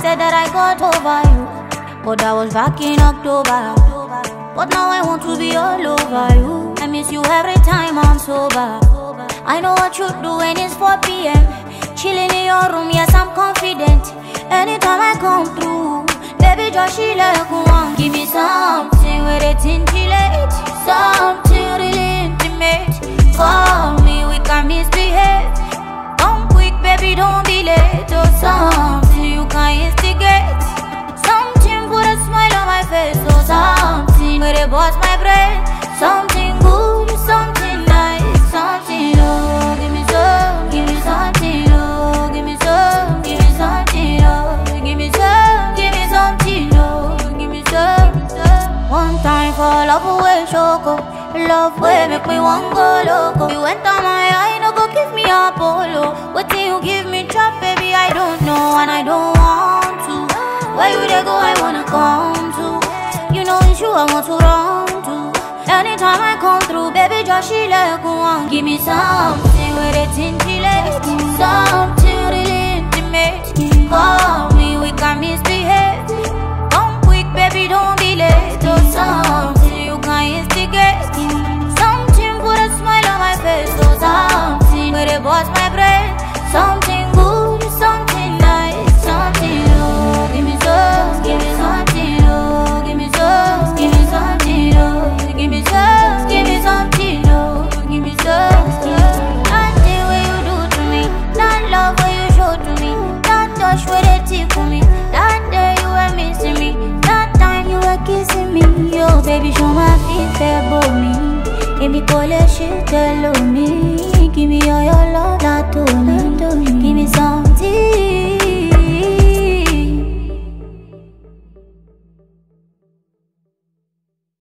said that I got over you, but that was back in October. But now I want to be all over you. I miss you every time I'm sober. I know what you do when it's 4 p.m. Chilling in your room, yes, I'm confident. Anytime I come through, baby, just she like one. Give me something with it intellect, something really intimate. Call me, we can misbehave. Come quick, baby, don't be late. Or something you can instigate. Something put a smile on my face. Or something where they bust my brain. Something good, something nice, something oh. Give me some, give me something oh. Give me some, give me something oh. Give me some, give me something oh. Give me some. One time for love away, choco. Love way make me want go loco. You went on my eye, no go give me a polo. What do you give me trap, baby? I don't know and I don't want to. Where you they go, I wanna come to. You know it's you I want to run to. Anytime I come through, baby, just she like one. Give me something with it intellect, something really intimate. Call me, we can misbehave. Come quick, baby, don't be late. Or something you can instigate. Something put a smile on my face. Or something where they bust my brain. Something good, something nice, something oh. Give me some, give me something oh. Give me some, give me something oh. Give me some, give me something oh. Give me some. That thing where you do to me, that love where you show to me, that touch where they tickle me, that day you were missing me, that time you were kissing me. Yo, baby, show my feet, about me. Baby, call your shit, tell me. Give me all your love, that to me.